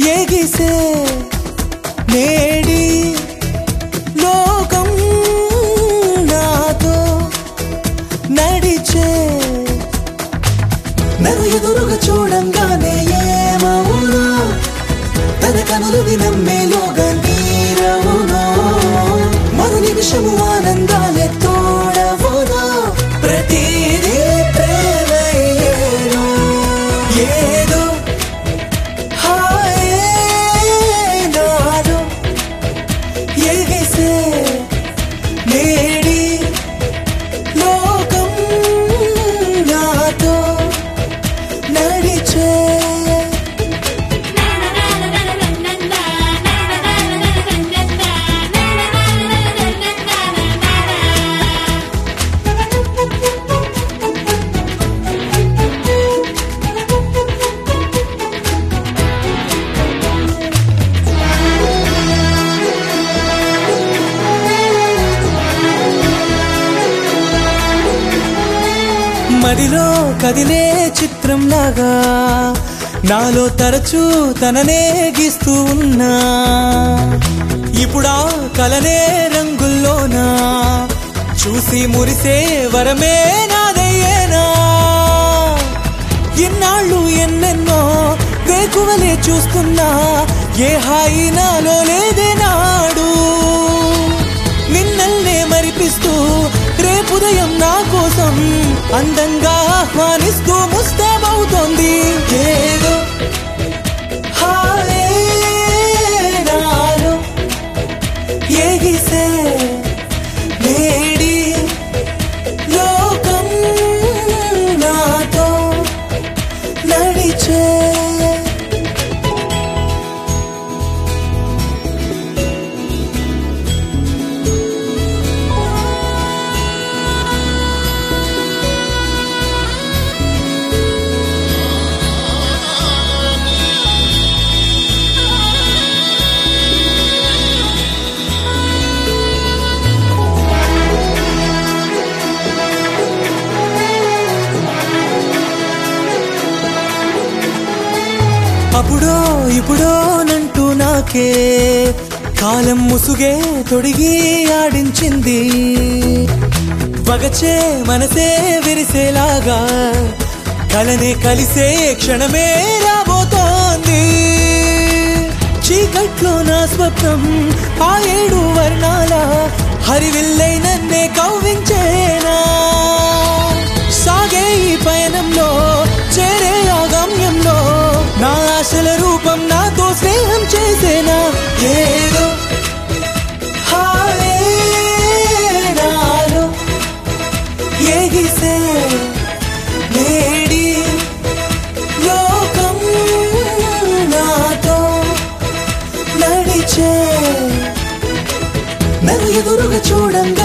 ఎగిసే నేడి లోకం నాతో నడిచే నన్ను ఎదురుగా చూడంగానే ఏమవునో తన కనులు నమ్మేలోగా నీరవునో మరు నిమిషము ఆనందాలే తోడవునో ప్రతిదీ ప్రేమయ్యేను ఏదో హాయే నాలో ఎగిసే నేడి లోకం నాతో నడిచే మదిలో కదిలే చిత్రంలాగా నాలో తరచూ తననే గీస్తూ ఉన్నా ఇప్పుడా కలనే రంగుల్లోనా చూసి మురిసే వరమే నాదయ్యేనా ఇన్నాళ్ళు ఎన్నెన్నో వేకువలే చూస్తున్నా ఏ హాయి నాలో లేదే నాడు నిన్నల్నే మరిపిస్తూ రేపుదయం నా కోసం అందంగా ఆహ్వానిస్తూ ముస్తాబవుతోంది ఏదో హాయే నాలో ఎగిసే నేడి లోకం నాతో నడిచే అప్పుడో ఇప్పుడో నంటూ నాకే కాలం ముసుగే తొడిగి ఆడించింది వగచే మనసే విరిసేలాగా కలనే కలిసే క్షణమే రాబోతోంది చీకట్లో నా స్వప్నం ఆ 7 వర్ణాల హరివిల్లై నన్నే కవ్వించేనా సాగే ఈ పయనంలో చేరే ఆ గమ్యంలో నా ఆశల రూపం నాతో స్నేహం చేసేనా ఏదో హాయే నాలో ఎగిసే నేడి లోకం నాతో నడిచే నన్ను ఎదురుగా చూడండి